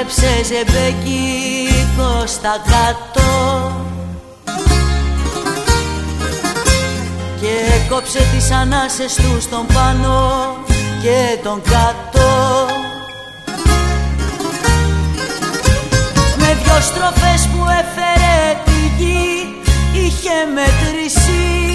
Μάζεψε ζεμπέκικο στα κάτω και κόψε τις ανάσες του στον πάνω και τον κάτω. Με δυο στροφές που έφερε τη γη είχε μετρήσει